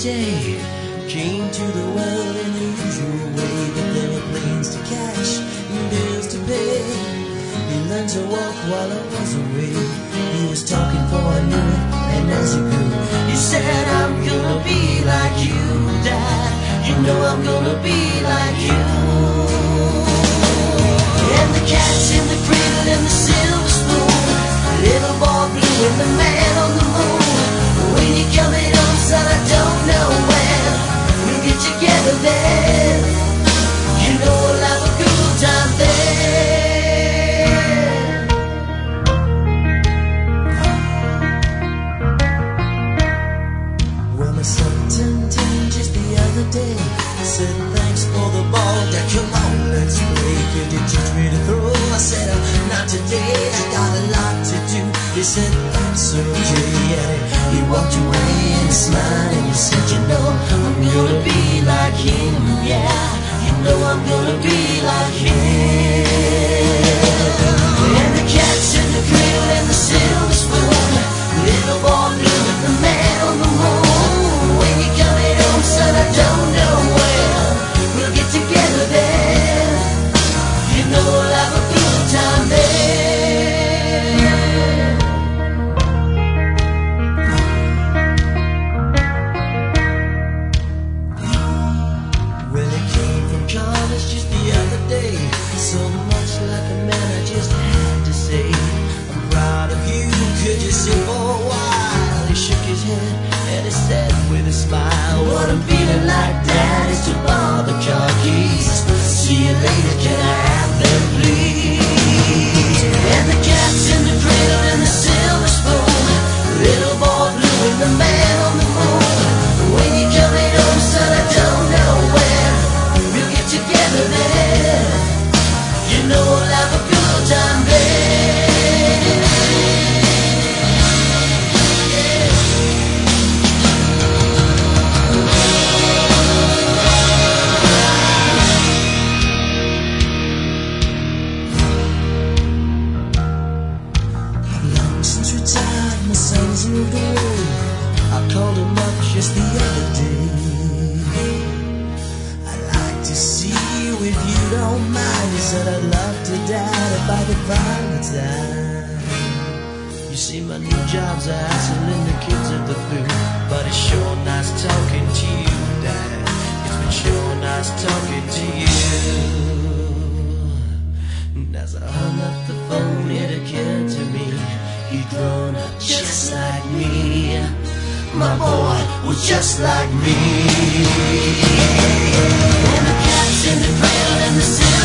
day came to the world in the usual way, but there were planes to catch and bills to pay. He learned to walk while I was away. He was talking for I knew it, and as he grew, he said, I'm gonna be like you, Dad. You know I'm gonna be like you. And the cat's in the cradle and the silver spoon, the little boy blue and the man on the moon. When you're coming home, son, I don't know when we'll get together then. You know we'll have a good time then. Well, my son turned 10 just the other day. I said, thanks for the ball, Dad, come on, let's play. Could you teach me to throw? I said, not today, I got a lot to do. He said, that's okay, and he walked away and he smiled and he said, you know, I'm gonna be like him, yeah. You know I'm gonna be like him. And the cat's in the cradle and the silver spoon, little boy blue and the man on the moon. When you're coming home, son, I don't know when we'll get together then. You know we'll have a good time then. Well, it came from college just the other day. So much like a man, I just had to say, I'm proud of you, could you sit for a while? He shook his head and he said with a smile, what I'm feeling like, Dad, is to borrow the car keys. See you later, can I have them, please? And the cat's in the cradle and the silver spoon, little boy blue and the man on the moon. When you're coming home, son, I don't know when we'll get together then. You know we'll have a good time then. Since retired, my son's moved away. I called him up just the other day. I'd like to see you if you don't mind. He said, I'd love to, Dad, if I could find the time. You see, my new job's a hassling the kids at the food, but it's sure nice talking to you, Dad. It's been sure nice talking to you. And as I hung up the phone, it occurred to me, he'd grown up just like me. My boy was just like me. And the cat's in the cradle and the silver